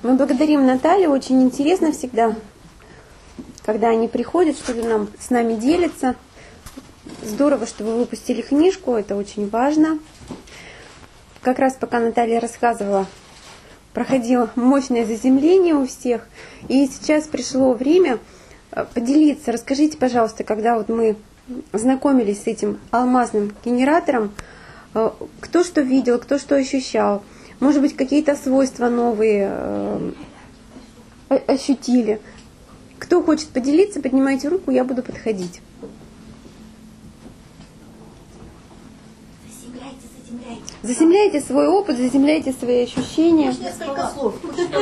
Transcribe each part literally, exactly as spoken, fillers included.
Мы благодарим Наталью, очень интересно всегда, когда они приходят, что-то нам с нами делятся. Здорово, что вы выпустили книжку, это очень важно. Как раз пока Наталья рассказывала, проходило мощное заземление у всех, и сейчас пришло время поделиться. Расскажите, пожалуйста, когда вот мы знакомились с этим алмазным генератором, кто что видел, кто что ощущал, может быть, какие-то свойства новые ощутили. Кто хочет поделиться, поднимайте руку, я буду подходить. Заземляйте, заземляйте. Заземляйте свой опыт, заземляйте свои ощущения. Может, несколько слов.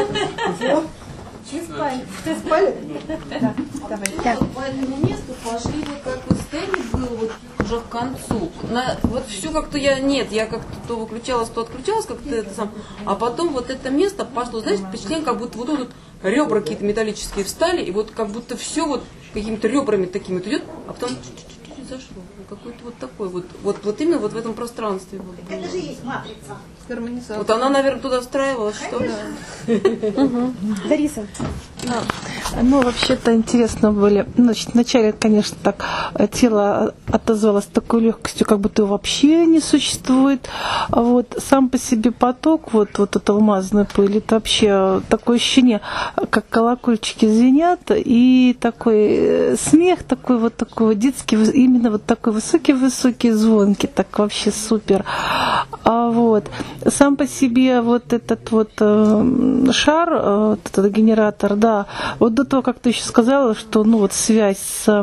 Все спали. Все спали? Да. Давай. Так. По этому месту пошли, вот как в сцене было, вот уже к концу. На, вот все как-то я, нет, я как-то то выключалась, то отключалась, как-то это сам. А потом вот это место пошло, знаешь, впечатление, как будто вот тут вот ребра какие-то металлические встали, и вот как будто все вот какими-то ребрами такими вот идет, а потом чуть-чуть зашло. Какой-то вот такой вот, вот, вот именно вот в этом пространстве. Вот, Это же есть матрица. вот она, наверное, туда встраивалась, что ли. Дариса. Да. Ну, вообще-то интересно были. Значит, вначале, конечно, так тело отозвалось такой легкостью, как будто его вообще не существует. А вот сам по себе поток, вот, вот эта алмазная пыль, это вообще такое ощущение, как колокольчики звенят, и такой смех такой вот такой вот детский, именно вот такой высокий-высокий, звонкий, так вообще супер. А вот сам по себе вот этот вот э, шар, э, вот этот генератор, да, вот до того, как ты еще сказала, что ну вот связь с э,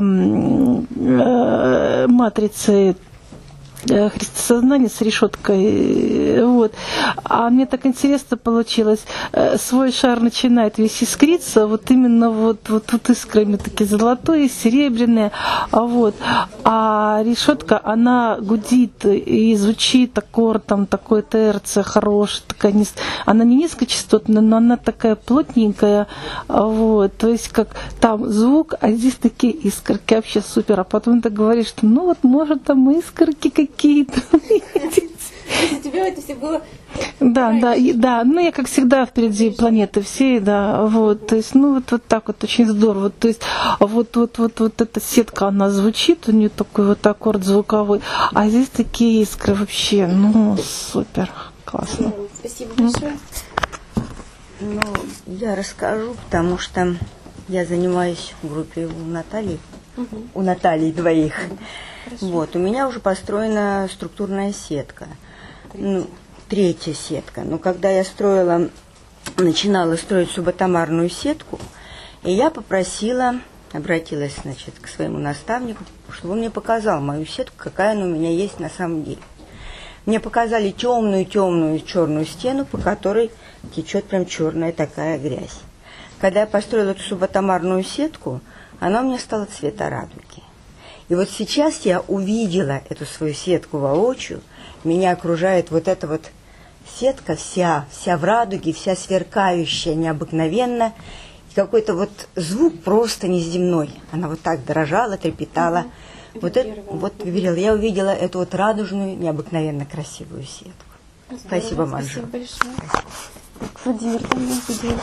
матрицей христосознание с решеткой, вот. А мне так интересно получилось, свой шар начинает весь искриться, вот именно вот, вот, вот искрами такие золотые, серебряные, а вот, а решетка, она гудит и звучит аккордом, такой терция хорошая, такая, она не низкочастотная, но она такая плотненькая, вот, то есть как там звук, а здесь такие искорки, вообще супер, а потом ты говоришь, что ну вот может там искорки какие какие-то. Тебе это все было... Да, да, и, да. Ну, я, как всегда, впереди планеты всей, да, вот, то есть, ну, вот, вот так вот, очень здорово, то есть, вот, вот, вот, вот эта сетка, она звучит, у нее такой вот аккорд звуковой, а здесь такие искры вообще, ну, супер, классно. Спасибо большое. Ну, я расскажу, потому что я занимаюсь в группе у Натальи, угу. у Натальи двоих. Хорошо. Вот, у меня уже построена структурная сетка. Третья. Ну, третья сетка. Но когда я строила, начинала строить субатомарную сетку, и я попросила, обратилась, значит, к своему наставнику, чтобы он мне показал мою сетку, какая она у меня есть на самом деле. Мне показали темную-темную черную стену, по которой течет прям черная такая грязь. Когда я построила эту субатомарную сетку, она у меня стала цвета радуги. И вот сейчас я увидела эту свою сетку воочию, меня окружает вот эта вот сетка вся, вся в радуге, вся сверкающая необыкновенно, и какой-то вот звук просто неземной. Она вот так дрожала, трепетала. Mm-hmm. Вот, это, вот говорила, я увидела эту вот радужную, необыкновенно красивую сетку. Здорово, спасибо, Манжу. Спасибо большое. Владимир, там я видела.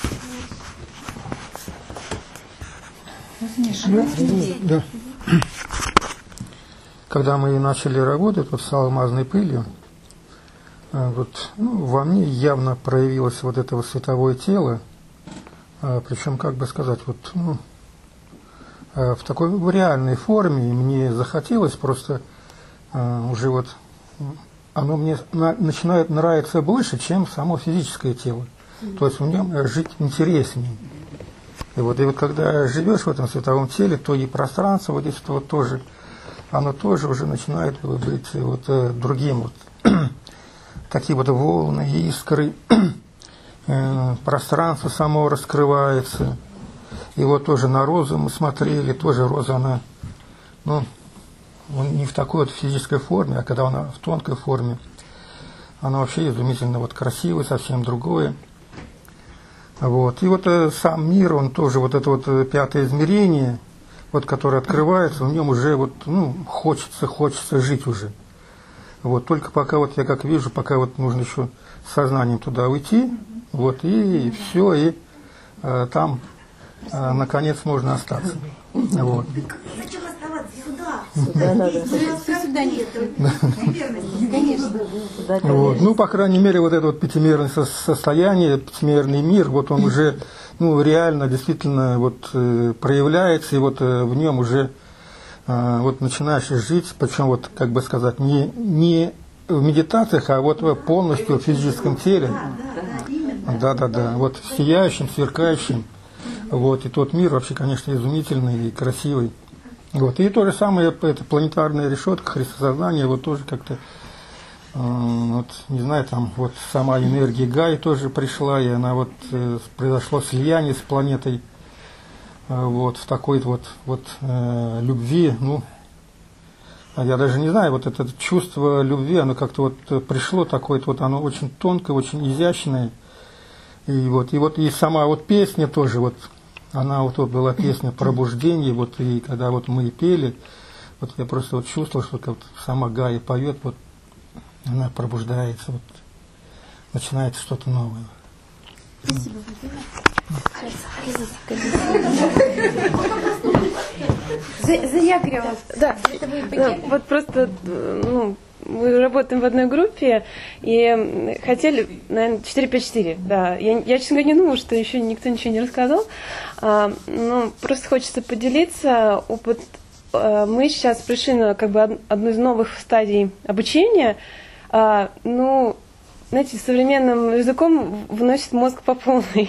Да. Когда мы начали работать вот с алмазной пылью, вот, ну, во мне явно проявилось вот это вот световое тело, причем, как бы сказать, вот, ну, в такой в реальной форме, и мне захотелось просто уже вот, оно мне начинает нравиться больше, чем само физическое тело. То есть в нем жить интереснее. И вот, и вот когда живешь в этом световом теле, то и пространство вот здесь вот тоже, оно тоже уже начинает быть вот другим. Вот. Такие вот волны, искры, пространство само раскрывается. И вот тоже на розу мы смотрели, тоже роза, она, ну, не в такой вот физической форме, а когда она в тонкой форме, она вообще изумительно вот красивая, совсем другое. Вот. И вот э, сам мир, он тоже, вот это вот э, пятое измерение, вот, которое открывается, в нем уже вот, ну, хочется, хочется жить уже. Вот. Только пока вот я как вижу, пока вот нужно еще сознанием туда уйти, Вот, и все, и э, там, э, наконец, можно остаться. Вот. Зачем оставаться сюда? Сюда надо. Сюда нет. Конечно. Вот. Ну, по крайней мере, вот это вот пятимерное со- состояние, пятимерный мир, вот он уже, ну, реально, действительно, вот э, проявляется, и вот э, в нем уже э, вот начинаешь жить, причем вот, как бы сказать, не, не в медитациях, а вот полностью в физическом теле. Да-да-да, вот в сияющем, сверкающем. Вот, и тот мир вообще, конечно, изумительный и красивый. Вот, и то же самое, это планетарная решетка, христосознание, вот тоже как-то, э, вот, не знаю, там, вот сама энергия Гаи тоже пришла, и она вот, э, произошло слияние с планетой, э, вот, в такой вот, вот э, любви, ну, я даже не знаю, вот это чувство любви, оно как-то вот пришло такое, вот оно очень тонкое, очень изящное, и вот, и вот, и сама вот песня тоже, вот, она вот, вот была песня «Пробуждение», вот, и когда вот мы пели, вот я просто вот чувствовал, что как вот сама Гая поет, вот, она пробуждается, вот, начинается что-то новое. Спасибо. Заягрила. Да, да, вот просто, ну, мы работаем в одной группе и хотели, наверное, четыре пять четыре, да. Я, я, честно говоря, не думала, что еще никто ничего не рассказал. А, ну, просто хочется поделиться. Опыт. А, мы сейчас пришли на как бы одну из новых стадий обучения. А, ну, знаете, современным языком выносит мозг по полной.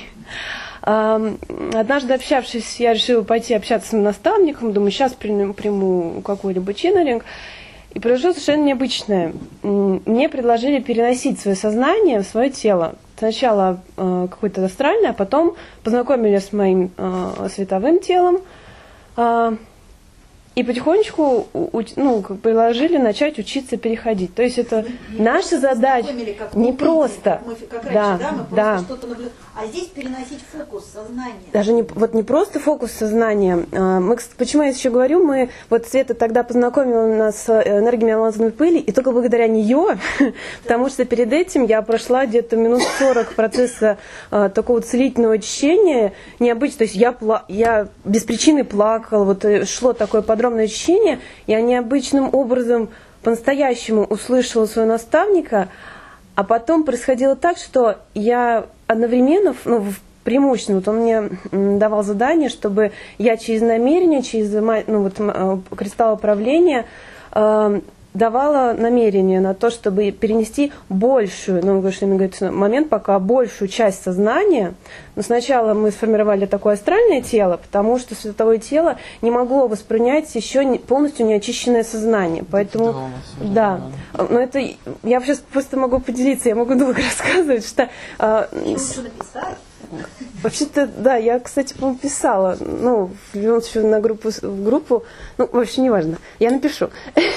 Однажды, общавшись, я решила пойти общаться с моим наставником, думаю, сейчас приму, приму какой-либо ченнелинг. И произошло совершенно необычное. Мне предложили переносить свое сознание в свое тело. Сначала э, какое-то астральное, а потом познакомили с моим э, световым телом. Э, и потихонечку у, ну, предложили начать учиться переходить. То есть это Мы наша задача не просто. Мы, как раньше, да, да, мы просто да. что-то наблюдаем. А здесь переносить фокус сознания. Даже не, вот не просто фокус сознания. Мы, почему я еще говорю, мы, вот Света тогда познакомила нас с энергией алмазной пыли, и только благодаря нее, потому что перед этим я прошла где-то минут сорок процесса а, такого целительного очищения, необычно, то есть я, я без причины плакала, вот шло такое подробное очищение, я необычным образом по-настоящему услышала своего наставника, а потом происходило так, что я одновременно, ну, преимущественно, вот он мне давал задание, чтобы я через намерение, через ну, вот, кристалл управления э, давала намерение на то, чтобы перенести большую, ну, он говорит, момент пока большую часть сознания. Но сначала мы сформировали такое астральное тело, потому что световое тело не могло воспринять еще не, полностью неочищенное сознание. Поэтому, да, но это я сейчас просто могу поделиться, я могу долго рассказывать, что... Э, Что написать? Вообще-то, да, я, кстати, по-моему, писала, ну, в еще на группу, в группу, ну, вообще не важно, я напишу.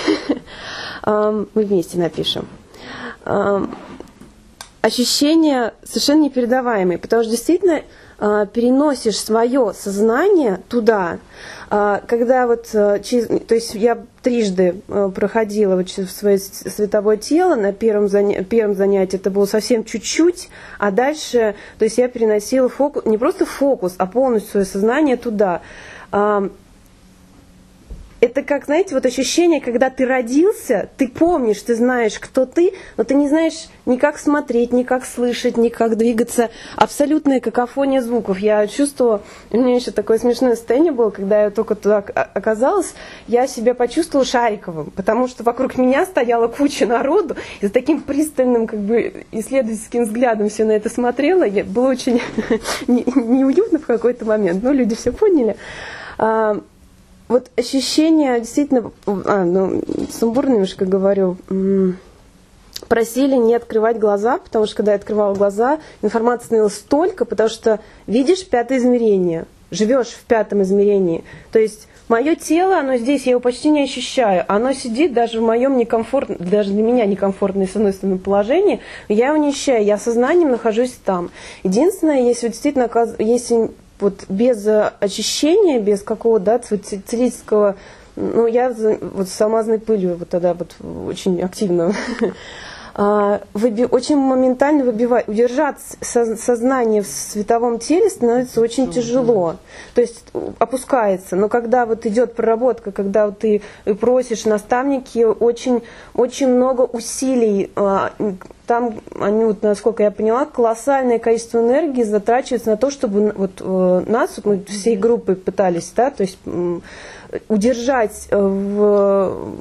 Мы вместе напишем. Ощущения совершенно непередаваемые, потому что действительно переносишь свое сознание туда, когда вот, через, то есть я трижды проходила вот через свое световое тело, на первом, заня, первом занятии это было совсем чуть-чуть, а дальше, то есть я переносила фокус, не просто фокус, а полностью свое сознание туда. Это как, знаете, вот ощущение, когда ты родился, ты помнишь, ты знаешь, кто ты, но ты не знаешь ни как смотреть, ни как слышать, ни как двигаться. Абсолютная какофония звуков. Я чувствовала, у меня еще такое смешное состояние было, когда я только туда оказалась, я себя почувствовала Шариковым, потому что вокруг меня стояла куча народу, и с таким пристальным как бы исследовательским взглядом все на это смотрела. Я, было очень неуютно в какой-то момент, но люди все поняли. Вот ощущение действительно, а, ну, сумбурно немножко говорю, просили не открывать глаза, потому что когда я открывала глаза, информации становилось столько, потому что видишь пятое измерение, живешь в пятом измерении. То есть мое тело, оно здесь, я его почти не ощущаю, оно сидит даже в моем некомфортном, даже для меня некомфортном, с одной стороны, положении, я его не ощущаю, я сознанием нахожусь там. Единственное, если вот действительно, если вот без очищения, без какого-то, да, целительского, ну, я вот с алмазной пылью вот тогда вот очень активно выби, очень моментально выбивать, удержать со, сознание в световом теле становится очень тяжело. То есть опускается. Но когда вот идет проработка, когда вот ты просишь наставники, очень, очень много усилий. Там, они, вот, насколько я поняла, колоссальное количество энергии затрачивается на то, чтобы вот, э, нас, вот мы всей группой пытались, да, то есть э, удержать в,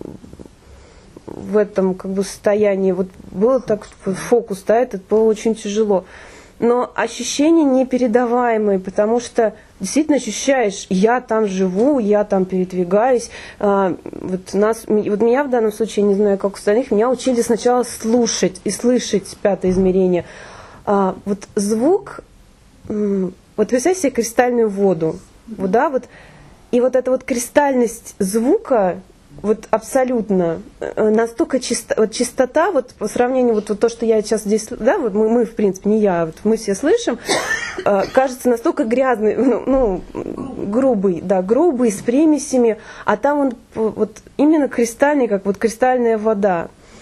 в этом как бы состоянии. Вот было так, фокус, да, это было очень тяжело. Но ощущения непередаваемые, потому что действительно ощущаешь, я там живу, я там передвигаюсь. А, вот, нас, вот меня в данном случае, не знаю, как у остальных, меня учили сначала слушать и слышать пятое измерение. А, вот звук, вот представьте себе кристальную воду, вот, да, вот, и вот эта вот кристальность звука, вот абсолютно настолько чисто, вот чистота, вот по сравнению вот, вот то, что я сейчас здесь, да, вот мы, мы в принципе не я, вот мы все слышим, э, кажется настолько грязный, ну, ну грубый, да, грубый с примесями, а там он вот именно кристальный, как вот кристальная вода.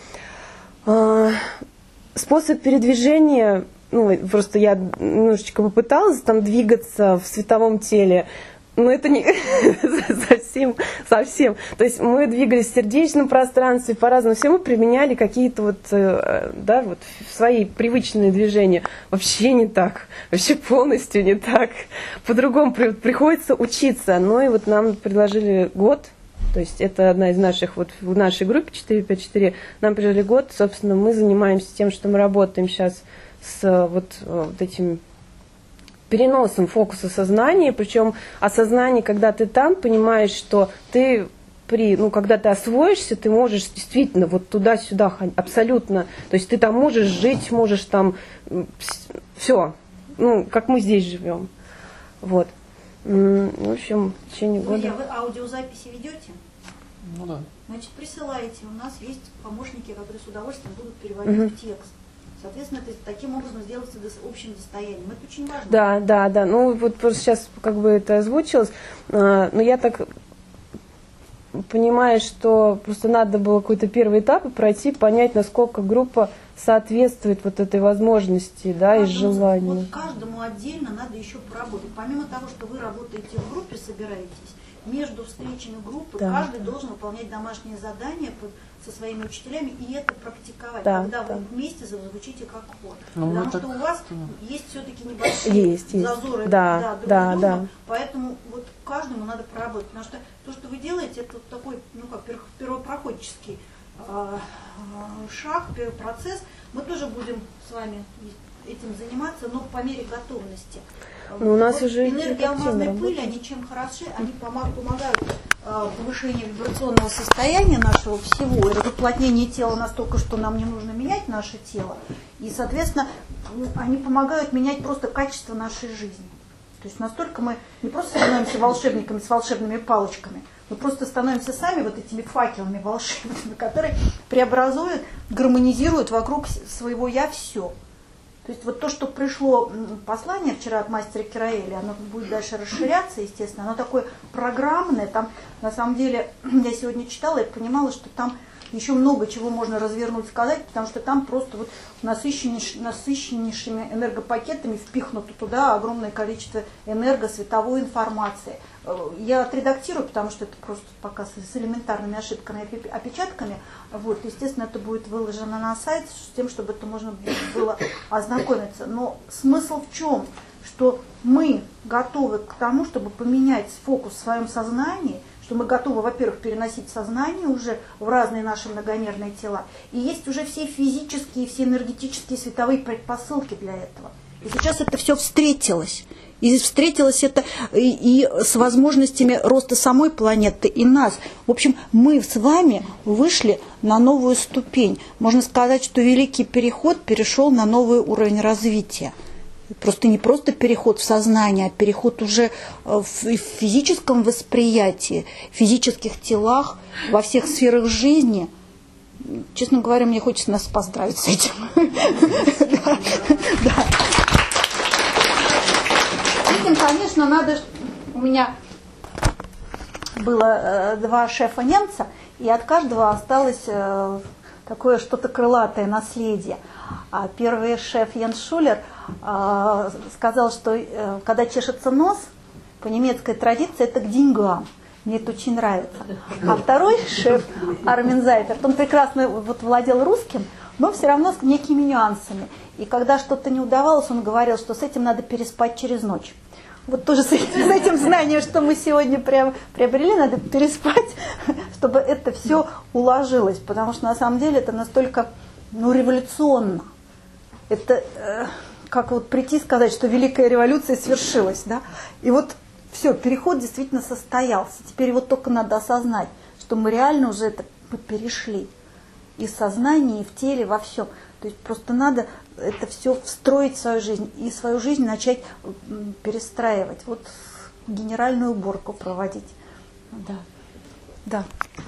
Э, способ передвижения, ну просто я немножечко попыталась там двигаться в световом теле. Но это не совсем, совсем. То есть мы двигались в сердечном пространстве, по-разному. Все мы применяли какие-то вот, да, вот свои привычные движения. Вообще не так. Вообще полностью не так. По-другому приходится учиться. Ну и вот нам предложили год. То есть это одна из наших, вот в нашей группе четыре пять четыре, нам предложили год. Собственно, мы занимаемся тем, что мы работаем сейчас с вот, вот этим переносом фокуса сознания, причем осознание, когда ты там, понимаешь, что ты при, ну, когда ты освоишься, ты можешь действительно вот туда-сюда абсолютно, то есть ты там можешь жить, можешь там все, ну, как мы здесь живем. Вот. В общем, в течение года. Друзья, вы аудиозаписи ведете? Ну да. Значит, присылайте. У нас есть помощники, которые с удовольствием будут переводить угу. в текст. Соответственно, это таким образом сделается общим достоянием. Это очень важно. Да, да, да. Ну, вот просто сейчас как бы это озвучилось. Но я так понимаю, что просто надо было какой-то первый этап пройти, понять, насколько группа соответствует вот этой возможности, да, и желанию. Вот каждому отдельно надо еще поработать. Помимо того, что вы работаете в группе, собираетесь, между встречами группы да. каждый должен выполнять домашние задания со своими учителями и это практиковать, да, когда да. вы вместе зазвучите как хор. Ну, потому что так... у вас есть все-таки небольшие есть, зазоры есть. Да, да, друг да, друга, да. поэтому вот каждому надо поработать. Потому что то, что вы делаете, это такой, ну как, первопроходческий э, шаг, первый процесс. Мы тоже будем с вами этим заниматься, но по мере готовности. Но у нас вот уже энергия алмазной пыли, они чем хороши, они помогают э, повышению вибрационного состояния нашего всего, и разуплотнение тела настолько, что нам не нужно менять наше тело. И, соответственно, они помогают менять просто качество нашей жизни. То есть настолько мы не просто становимся волшебниками с волшебными палочками, мы просто становимся сами вот этими факелами волшебными, которые преобразуют, гармонизируют вокруг своего «я» все. То есть вот то, что пришло послание вчера от мастера Кираэли, оно будет дальше расширяться, естественно, оно такое программное, там на самом деле, я сегодня читала и понимала, что там еще много чего можно развернуть, сказать, потому что там просто вот насыщеннейш, насыщеннейшими энергопакетами впихнуто туда огромное количество энергосветовой информации. Я отредактирую, потому что это просто пока с элементарными ошибками, опечатками. Вот, естественно, это будет выложено на сайт с тем, чтобы это можно было ознакомиться. Но смысл в чем? Что мы готовы к тому, чтобы поменять фокус в своем сознании, что мы готовы, во-первых, переносить сознание уже в разные наши многомерные тела. И есть уже все физические, все энергетические, световые предпосылки для этого. И сейчас это все встретилось. И встретилось это и, и с возможностями роста самой планеты и нас. В общем, мы с вами вышли на новую ступень. Можно сказать, что великий переход перешел на новый уровень развития. Просто не просто переход в сознание, а переход уже в физическом восприятии, в физических телах, во всех сферах жизни. Честно говоря, мне хочется нас поздравить с этим. Этим, конечно, надо... У меня было два шефа немца, и от каждого осталось такое что-то крылатое наследие. А первый шеф Йенс Шулер э, сказал, что э, когда чешется нос, по немецкой традиции это к деньгам. Мне это очень нравится. А второй шеф Армин Зайперт, он прекрасно вот владел русским, но все равно с некими нюансами. И когда что-то не удавалось, он говорил, что с этим надо переспать через ночь. Вот тоже с этим, с этим знанием, что мы сегодня приобрели, надо переспать, чтобы это все уложилось. Потому что на самом деле это настолько ну, революционно. Это э, как вот прийти и сказать, что Великая революция свершилась. Да? И вот все, переход действительно состоялся. Теперь вот только надо осознать, что мы реально уже это перешли. И в сознании, и в теле, во всем. То есть просто надо это все встроить в свою жизнь и свою жизнь начать перестраивать. Вот генеральную уборку проводить. Да. Да.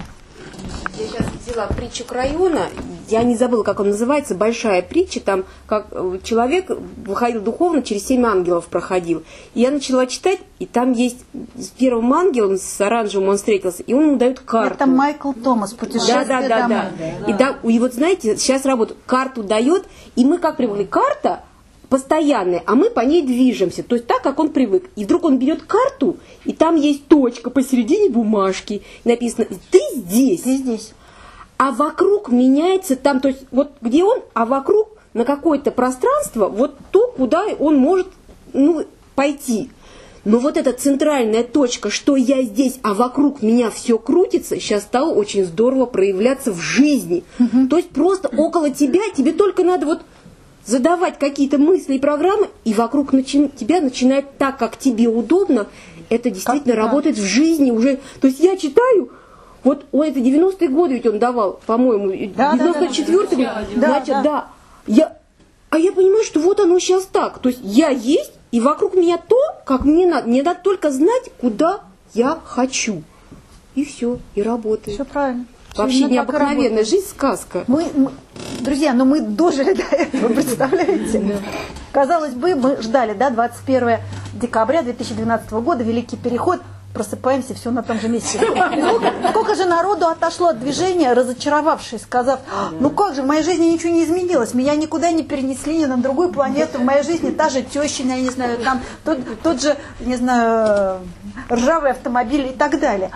Я сейчас взяла притчу Крайона, я не забыла, как он называется, большая притча, там как человек выходил духовно, через семь ангелов проходил. И я начала читать, и там есть с первым ангелом, с оранжевым он встретился, и он ему дает карту. Это Майкл Томас, путешествие да, да, да, домой. Да. И, да, и вот знаете, сейчас работает, карту дает, и мы как привыкли, карта постоянная, а мы по ней движемся, то есть так, как он привык. И вдруг он берет карту, и там есть точка посередине бумажки, и написано «ты здесь». Ты здесь. А вокруг меняется там, то есть вот где он, а вокруг на какое-то пространство, вот то, куда он может ну, пойти. Но вот эта центральная точка, что я здесь, а вокруг меня все крутится, сейчас стало очень здорово проявляться в жизни. Угу. То есть просто около тебя, тебе только надо вот задавать какие-то мысли и программы, и вокруг начи- тебя начинает так, как тебе удобно, это действительно как, работает да. в жизни уже. То есть я читаю, вот он это девяностые годы ведь он давал, по-моему, да, девяносто четвёртый да, да, год, да, значит, да. да. Я, а я понимаю, что вот оно сейчас так, то есть я есть, и вокруг меня то, как мне надо. Мне надо только знать, куда я хочу. И все, и работает. Все правильно. Вообще необыкновенная жизнь, сказка. Мы, мы, друзья, но мы дожили до этого, представляете? Казалось бы, мы ждали, да, двадцать первого декабря две тысячи двенадцатого года, Великий Переход, просыпаемся, все на том же месте. Сколько, сколько же народу отошло от движения, разочаровавшись, сказав, ну как же, в моей жизни ничего не изменилось, меня никуда не перенесли, ни на другую планету, в моей жизни та же тещина, я не знаю, там тот, тот же, не знаю, ржавый автомобиль и так далее.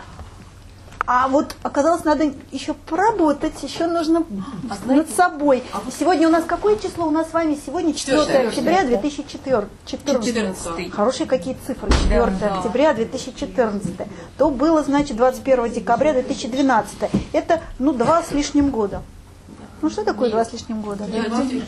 А вот оказалось, надо еще поработать, еще нужно а над собой. А сегодня у нас какое число у нас с вами? Сегодня четвёртое октября две тысячи четырнадцатого. Хорошие какие цифры, четвёртое октября две тысячи четырнадцатого. То было, значит, двадцать первого декабря две тысячи двенадцатого. Это, ну, два с лишним года. Ну, что такое два с лишним года? Да?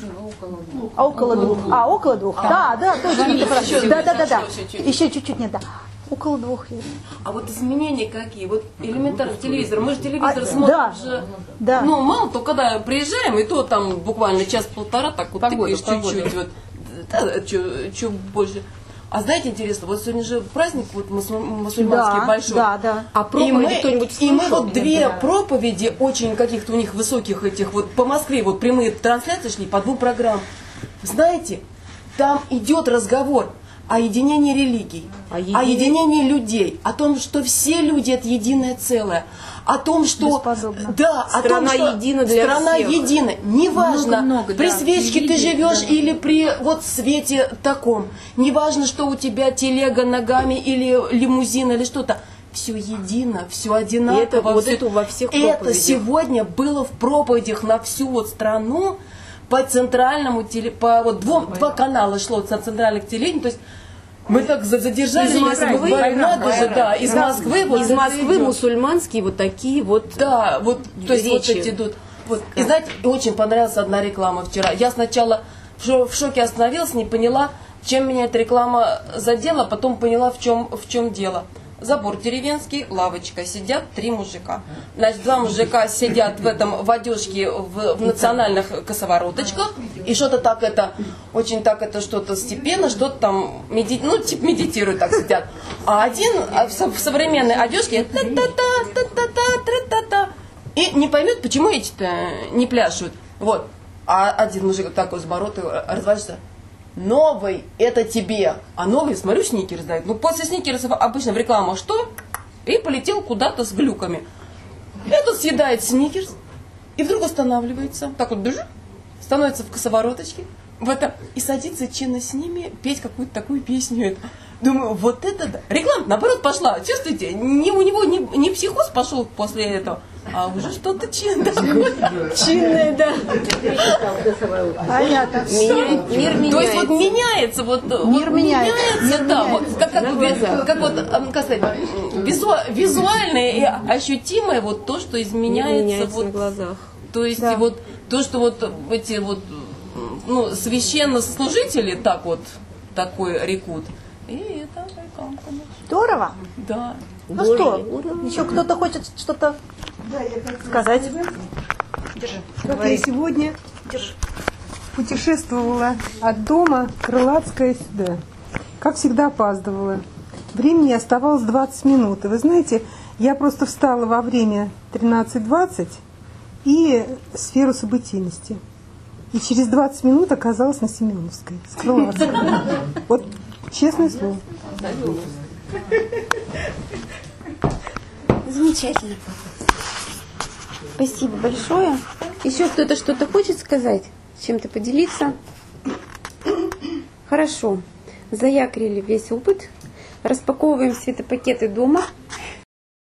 А около двух. А, около двух. Да, да, точно. Да, да, да, да. Еще чуть-чуть нет, да. Около двух лет. А вот изменения какие? Вот элементарно телевизор. Мы же телевизор а, смотрим да, же. Да. Ну, мало то, когда приезжаем, и то там буквально час-полтора, так вот тыкаешь чуть-чуть. Вот, да, чуть больше. А знаете, интересно, вот сегодня же праздник вот мусульманский да, большой. Да, да. А проповеди кто-нибудь слушал? И мы вот две да. проповеди, очень каких-то у них высоких этих, вот по Москве, вот прямые трансляции шли по двум программам. Знаете, там идет разговор о единении религий, о, еди... о единении людей, о том, что все люди это единое целое, о том, что да, страна о том, что едина для страна всех. едина, неважно, много, много, при да. свечке Религия, ты живешь да. или при вот свете таком, неважно, что у тебя телега ногами или лимузин или что-то. Все едино, все одинаково. И это, все... вот это во всех проповедях. Это сегодня было в проповедях на всю вот страну. По центральному теле, по вот двум, два канала шло со центральных телевидений, то есть мы так задержались, из Москвы, надо же, да, из Москвы, вот из Москвы мусульманские вот такие вот, да, вот, то есть речи. вот эти идут. Вот. И знаете, очень понравилась одна реклама вчера. Я сначала в шоке остановилась, не поняла, чем меня эта реклама задела, потом поняла, в чем, в чем дело. Забор деревенский, лавочка, сидят три мужика. Значит, два мужика сидят в этом в одежке в, в национальных косовороточках, и что-то так это, очень так это что-то степенно, что-то там, меди, ну, типа медитируют, так сидят. А один в, в современной одежке та-та-та, та-та-та, та-та-та, и не поймет, почему эти-то не пляшут. Вот. А один мужик такой с боротой развалится. Новый это тебе. А новый, смотрю, сникерс дает. Ну, после сникерсов обычно в рекламах что? И полетел куда-то с глюками. Этот съедает сникерс, и вдруг останавливается, так вот бежит, становится в косовороточке, в это, и садится чинно с ними петь какую-то такую песню. Думаю, вот это да. Реклама, наоборот, пошла. Чувствуете, не, у него не, не психоз пошел после этого, а уже что-то чинное. Чинное, да. Понятно. Мир меняется. То есть вот меняется, вот Мир вот меняется. меняется, Мир да, меняется. вот как, как, как вот, как сказать, визу- визуальное и ощутимое вот то, что изменяется, меняется вот, на глазах. то есть Да. вот то, что вот эти вот ну, священнослужители так вот такой рекут. И это рекламка. Здорово. Да. Ну что, еще кто-то хочет что-то сказать? Держи. Как я сегодня путешествовала от дома Крылатская сюда. Как всегда опаздывала. Времени оставалось двадцать минут. И вы знаете, я просто встала во время тринадцать двадцать и сферу событийности. И через двадцать минут оказалась на Семеновской, с Крылатской. Вот честное слово. Замечательно. Спасибо большое. Еще кто-то что-то хочет сказать? Чем-то поделиться? Хорошо. Заякрили весь опыт. Распаковываем светопакеты дома.